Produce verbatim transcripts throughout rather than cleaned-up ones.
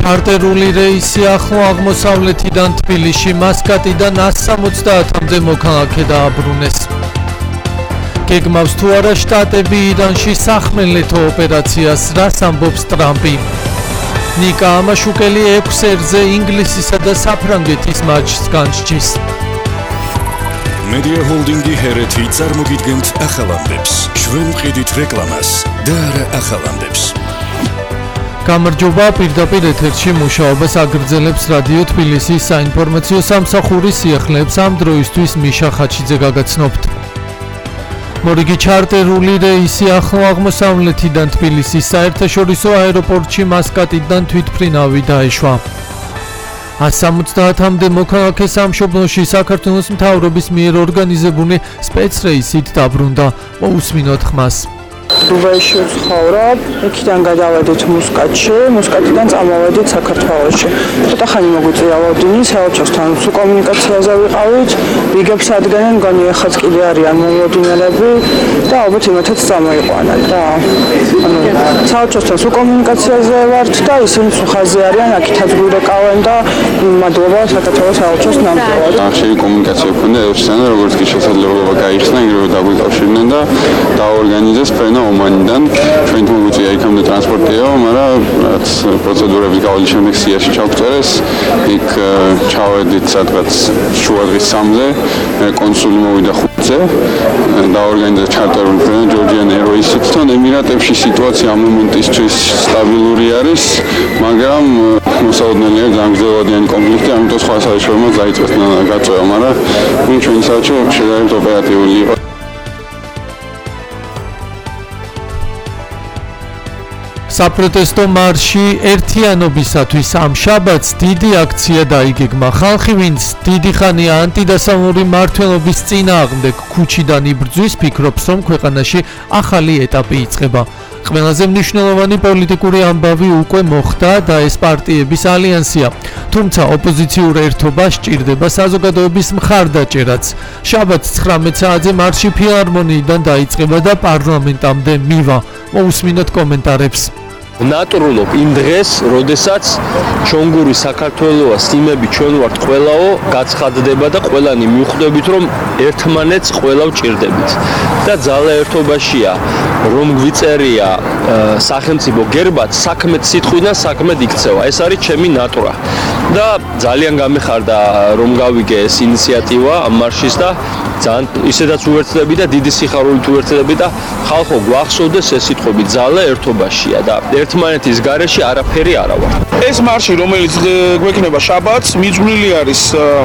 ჩარტერული რეისი ახლო აღმოსავლეთიდან თბილისში მასკატიდან ას სამოცდაათამდე მოქალაქე დააბრუნეს. გეგმავს თუ არა შტატები ირანში სახმელეთო ოპერაციას, რას ამბობს ტრამპი. ნიკა ამაშუკელი ექვს ერზე ინგლისისა და საფრანგეთის მატჩს განსჯის. Media Holding-ი ჰერეთი წარმოგიდგენთ ახალამდებს. ჩვენ მყიდით რეკლამას და არა ახალამდებს. გამარჯობა, პირდაპირ ეთერში მუშაობას აგრძელებს რადიო თბილისის საინფორმაციო სამსახურის სიახლეებს ამ დროისთვის მიშა ხაჩიძე გაგაცნობთ. მორიგი ჩარტერული რეისი ახლო აღმოსავლეთიდან თბილისის საერთაშორისო აეროპორტში მასკატიდან თვითმფრინავი დაეშვა. ას სამოცდაათამდე მოქალაქე სამშობლოში საქართველოს მთავრობის მიერ ორგანიზებული სპეცრეისით დაბრუნდა. მოусმინოთ ხმას. დუბაიში ვცხოვრობ, იქიდან გადავედით მუსკატში, მუსკატიდან წამოვედით საქართველოში. ცოტა ხანი მოგვიწია ლოდინი, საელჩოსთან სუკომუნიკაციაზე ვიყავით, რიგებს ადგენენ, მგონი ეხაც კიდე არიან მოლოდინელები და ალბათ იმათაც წამოიყვანან და ანუ საელჩოსთან სუკომუნიკაციაზე ვართ და ისინი ხაზზე არიან, აქითაც გვირეკავენ და მადლობა საქართველოს საელჩოს ნამდვილად. ახალი კომუნიკაცია ქონდა ელჩთან, როგორც კი შესაძლებლობა გაიხსნა, იგივე დაგვიკავშირდნენ და დაორგანიზეს ფენა ომანიდან ჩვენ მოგვიწია იქამდე ტრანსპორტიო, მაგრამ რაც პროცედურები გავლის შემდეგ სიაში ჩავწერეს, იქ ჩავედით სადღაც შუა დღის სამზე, კონსული მოვიდა ხუთზე, დაორგანიზდა ჩარტერული ფრენა ჯორჯიან ეროისით. თან ემირატებში სიტუაცია ამ მომენტისთვის სტაბილური არის, მაგრამ მოსაოდნელია განგრძელვადიანი კონფლიქტი, ამიტომ სხვა საერთაშორისო დაიწყეს გაწევა, მაგრამ ვინ ჩვენი საერთო შედარებით ოპერატიული იყო. საპროტესტო მარში ერთიანობისათვის ამ შაბათს დიდი აქცია დაიგეგმა. ხალხი, ვინც დიდი ხანია ანტიდასავლური მმართველობის წინააღმდეგ ქუჩიდან იბრძვის, ფიქრობს, რომ ქვეყანაში ახალი ეტაპი იწყება. ყველაზე მნიშვნელოვანი პოლიტიკური ამბავი უკვე მოხდა და ეს პარტიების ალიანსია. თუმცა ოპოზიციურ ერთობას სჭირდება საზოგადოების მხარდაჭერაც. შაბათს ცხრამეტ საათზე მარში ფილარმონიიდან დაიწყება და პარლამენტამდე მივა. მოусმინოთ კომენტარებს. ნატურულობ იმ დღეს, როდესაც ჩონგური საქართველოა, სიმები ჩვენ ვართ ყველაო, გაცხადდება და ყველანი მიხვდებით, რომ ერთმანეთს ყველა ვჭირდებით. და ძალა ერთობაშია, რომ გვიწერია სახელმწიფო გერბად, საქმეთ სიტყვიდან საქმედ იქცევა. ეს არის ჩემი ნატურა. და ძალიან გამეხარდა, რომ გავიგე ეს ინიციატივა ამ მარშის და ძალიან ისედაც უერთდები და დიდი სიხარულით უერთდები და ხალხო გვახსოვდეს ეს სიტყვები, ძალა ერთობაშია და ერთმანეთის გარეშე არაფერი არა ვარ. ეს მარში, რომელიც გვექნება შაბათს, მიძღვნილი არის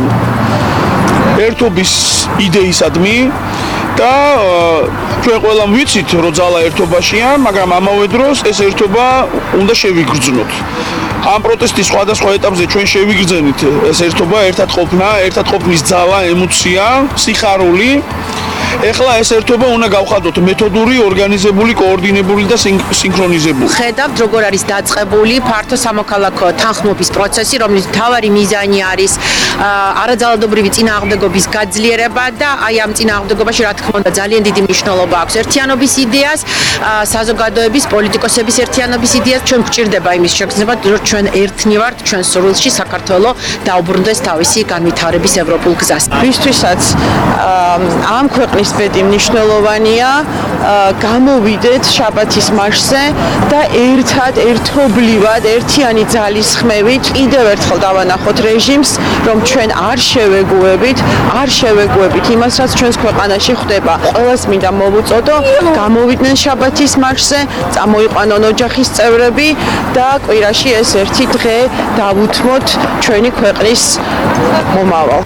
ერთობის იდეისადმი და ჩვენ ყველამ ვიცით, რომ ძალა ერთობაშია, მაგრამ ამავე დროს ეს ერთობა უნდა შევიგრძნოთ. ამ პროტესტის სხვადასხვა ეტაპზე ჩვენ შევიგრძნით ეს ერთობა, ერთად ყოფნა, ერთად ყოფნის ძალა, ემოცია, სიხარული. ეხლა ეს ერთობა უნდა გავხადოთ მეთოდური, ორგანიზებული, კოორდინებული და სინქრონიზებული. ხედავთ, როგორ არის დაწყებული ფართო სამოქალაქო თანხმობის პროცესი, რომლის მთავარი მიზანი არის არაძალადობრივი წინააღმდეგობის გაძლიერება და აი ამ წინააღმდეგობაში, რა თქმა უნდა, ძალიან დიდი მნიშვნელობა აქვს ერთიანობის იდეას, საზოგადოების, პოლიტიკოსების ერთიანობის იდეას. ჩვენ გვჭირდება იმის შეგრძნება, რომ ჩვენ ერთნი ვართ, ჩვენ სურვილში საქართველო დაუბრუნდეს თავისი განვითარების ევროპულ გზას. ვისთვისაც ამ ქვეყნის ბედი მნიშვნელოვანია, გამოვიდეთ შაბათის მარშზე და ერთად, ერთობლივად, ერთიანი ძალისხმევით კიდევ ერთხელ დავანახოთ რეჟიმს, რომ ჩვენ არ შევეგუებით, არ შევეგუებით იმას, რაც ჩვენს ქვეყანაში ხდება. ყველას მინდა მოვუწოდო, გამოვიდნენ შაბათის მარშზე, წამოიყვანონ ოჯახის წევრები და კვირაში ეს ერთი დღე დავუთმოთ ჩვენი ქვეყნის მომავალ.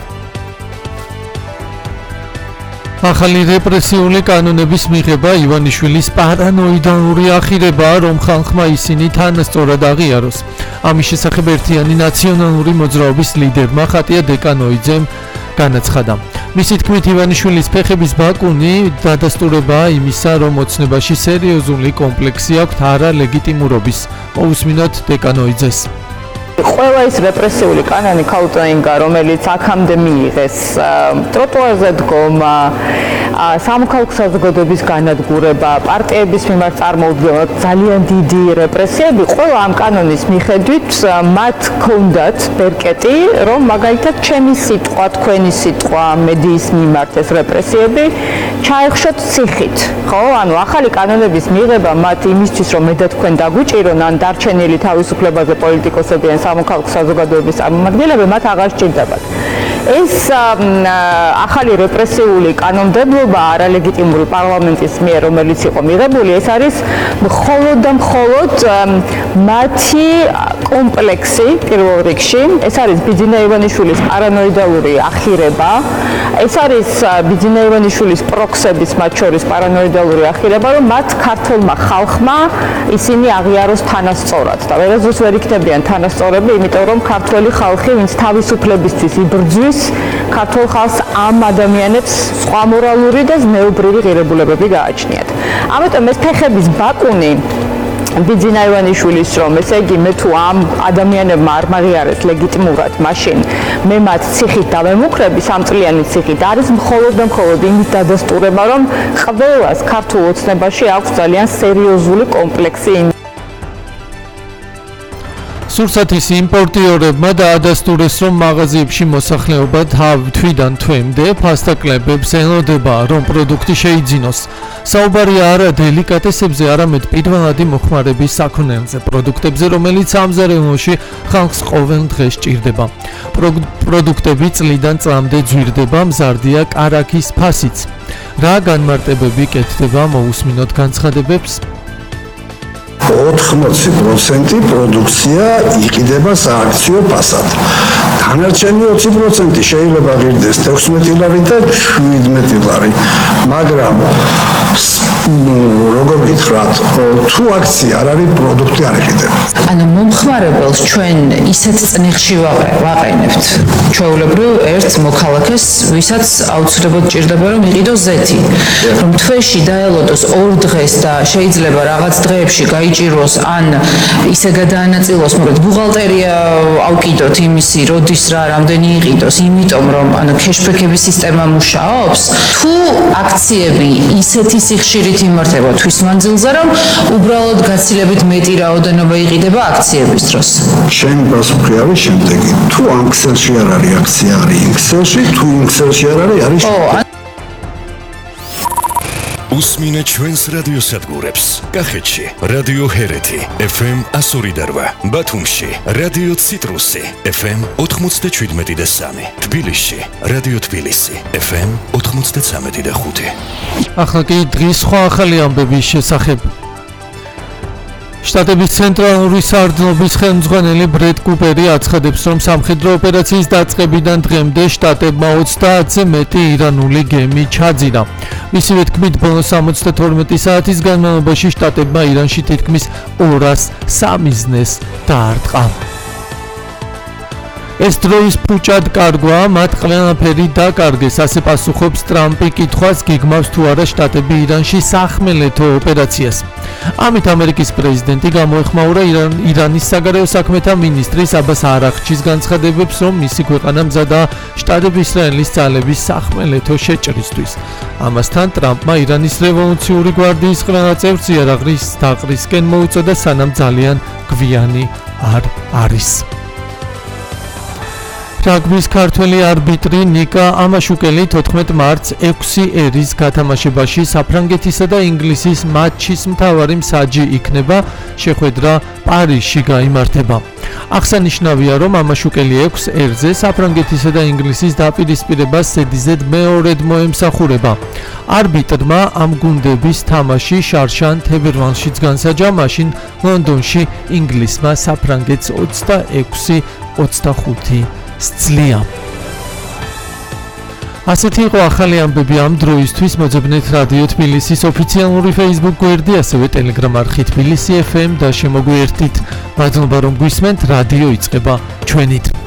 ახალი რეპრესიული კანონების მიღება ივანიშვილის პარანოიდალური ახირებაა, რომ ხალხმა ისინი თანასწორად აღიაროს. ამის შესახებ ერთიანი ნაციონალური მოძრაობის ლიდერმა ხატია დეკანოიძემ განაცხადა. მისი თქმით, ივანიშვილის ფეხების ბაკუნი დადასტურებაა იმისა, რომ ოცნებაში სერიოზული კომპლექსი აქვს არა ლეგიტიმურობის. მოусმინოთ დეკანოიძეს. ყველა ის რეპრესიული კანონი ქაუტოინგა, რომელიც აქამდე მიიღეს ტროტუარზე დგომა, სამოქალაქო საზოგადოების განადგურება, პარტიების მიმართ წარმოუდგენლად ძალიან დიდი რეპრესიები, ყველა ამ კანონის მიხედვით მათ ჰქონდათ ბერკეტი, რომ მაგალითად ჩემი სიტყვა, თქვენი სიტყვა, მედიის მიმართ ეს რეპრესიები ჩაეხშოთ ციხით. ხო, ანუ ახალი კანონების მიღება მათ იმისთვის, რომ მე და თქვენ დაგვიჭირონ ან დარჩენილი თავისუფლებაზე პოლიტიკოსები ან სამოქალაქო საზოგადოების წარმომადგენლები მათ აღარ სჭირდებათ. ეს ახალი რეპრესიული კანონმდებლობა არალეგიტიმური პარლამენტის მიერ, რომელიც იყო მიღებული, ეს არის მხოლოდ და მხოლოდ მათი კომპლექსი პირველ რიგში. ეს არის ბიძინა ივანიშვილის პარანოიდალური ახირება. ეს არის ბიძინა ივანიშვილის პროქსების მათ შორის პარანოიდალური ახირება, რომ მათ ქართულმა ხალხმა ისინი აღიაროს თანასწორად და ვერასდროს ვერ იქნებიან თანასწორები, იმიტომ რომ ქართველი ხალხი, ვინც თავისუფლებისთვის იბრძვის, ქართულ ხალხს ამ ადამიანებს სხვა მორალური და ზნეობრივი ღირებულებები გააჩნიათ. ამიტომ ეს ფეხების ბაკუნი ბიძინა ივანიშვილის რომ ესე იგი მე თუ ამ ადამიანებმა არ მაღიარეს ლეგიტიმურად მაშინ მე მათ ციხით დავემუქრები სამწლიანი ციხით არის მხოლოდ და მხოლოდ იმის დადასტურება რომ ყველას ქართულ ოცნებაში აქვს ძალიან სერიოზული კომპლექსი. სურსათის იმპორტიორებმა დაადასტურეს, რომ მაღაზიებში მოსახლეობა თვიდან თვემდე ფასტაკლებებს ელოდება, რომ პროდუქტი შეიძინოს. საუბარია არა დელიკატესებზე, არამედ პირველადი მოხმარების საქონელზე, პროდუქტებზე, რომელიც სამზარეულოში ხალხს ყოველ დღეს სჭირდება. პროდუქტები წლიდან წლამდე ძვირდება, მზარდია კარაქის ფასიც. რა განმარტებები კეთდება მოусმინოთ განცხადებებს? ოთხმოცი პროცენტი პროდუქცია იყიდება სააქციო ფასად. დანარჩენი ოცი პროცენტი შეიძლება ღირდეს თექვსმეტი ლარი და შვიდმეტი ლარი. მაგრამ როგორ გითხრათ, თუ აქცია არ არის, პროდუქტი არ იყიდება. ანუ მომხმარებელს ჩვენ ისეთ წნიხში ვაყენებთ. ჩვეულებრივ ერთ მოქალაქეს, ვისაც აუცილებლად ჭირდება რომ იყიდოს ზეთი. რომ თვეში დაელოდოს ორ დღეს და შეიძლება რაღაც დღეებში გაიჭიროს ან ისე გადაანაწილოს, მაგრამ ბუღალტერია ავკიდოთ იმისი, როდის რა რამდენი იყიდოს, იმიტომ რომ ანუ ქეშბექების სისტემა მუშაობს, თუ აქციები ისეთი სიხშირით იმართება თვის მანძილზე, რომ უბრალოდ გაცილებით მეტი რაოდენობა იყიდება აქციების დროს. ჩემი პასუხი არის შემდეგი. თუ ამ ქსელში არ არის აქცია, არის იმ ქსელში, თუ იმ ქსელში არ არის, არის უსმინეთ ჩვენს რადიოსადგურებს. კახეთში რადიო ჰერეთი ეფ ემ εκατო ორი და რვა, ბათუმში რადიო ციტრუსი ეფ ემ ოთხმოცდაშვიდმეტი და სამი, თბილისში რადიო თბილისი ეფ ემ ოთხმოცდაცამეტი და ხუთი. ახლა კი დღის სხვა ახალი ამბების შესახებ. შტატების ცენტრალური სარდლობის ხელმძღვანელი ბრედ კუპერი აცხადებს, რომ სამხედრო ოპერაციის დაწყებიდან დღემდე შტატებმა ოცდაათზე მეტი ირანული გემი ჩაძირა. მისივე თქმით, ბოლო სამოცდათორმეტი საათის განმავლობაში შტატებმა ირანში თითქმის ორას სამიზნეს დაარტყა. ეს დროის ფუჭად კარგვა, მათ ყველაფერი დაკარგეს, ასე პასუხობს ტრამპი კითხვას, გეგმავს თუ არა შტატები ირანში სახმელეთო ოპერაციას. ამით ამერიკის პრეზიდენტი გამოეხმაურა ირან, ირანის საგარეო საქმეთა მინისტრის აბას არაღჩის განცხადებებს, რომ მისი ქვეყანა მზადაა შტატები ისრაელის ძალების სახმელეთო შეჭრისთვის. ამასთან ტრამპმა ირანის რევოლუციური გვარდიის ყველა წევრს იარაღის დაყრისკენ მოუწოდა, სანამ ძალიან გვიანი არ არის. რაგბის ქართველი არბიტრი ნიკა ამაშუკელი თოთხმეტ მარტს ექვსი ერის გათამაშებაში საფრანგეთისა და ინგლისის მატჩის მთავარი მსაჯი იქნება, შეხვედრა პარიზში გაიმართება. აღსანიშნავია, რომ ამაშუკელი ექვს ერზე საფრანგეთისა და ინგლისის დაპირისპირებას ზედიზედ მეორედ მოემსახურება. არბიტრმა ამ გუნდების თამაში შარშან თებერვალშიც განსაჯა, მაშინ ლონდონში ინგლისმა საფრანგეთს ოცდაექვსი ოცდახუთი სძლია. ასეთი იყო ახალი ამბები ამ დროისთვის. მოძებნეთ რადიო თბილისის ოფიციალური Facebook გვერდი, ასევე Telegram არხი თბილისი ეფ ემ და შემოგვიერთდით. მადლობა რომ გვისმენთ, რადიო იწყება ჩვენით.